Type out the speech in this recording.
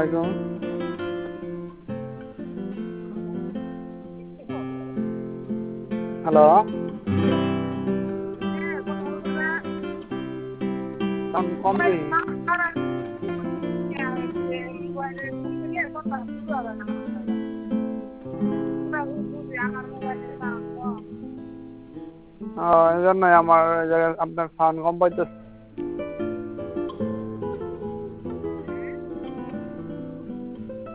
আলাইকুম। Hello, sound কম দিই। এই জন্যই আমার আপনার সাউন্ড কম পাইতেছে।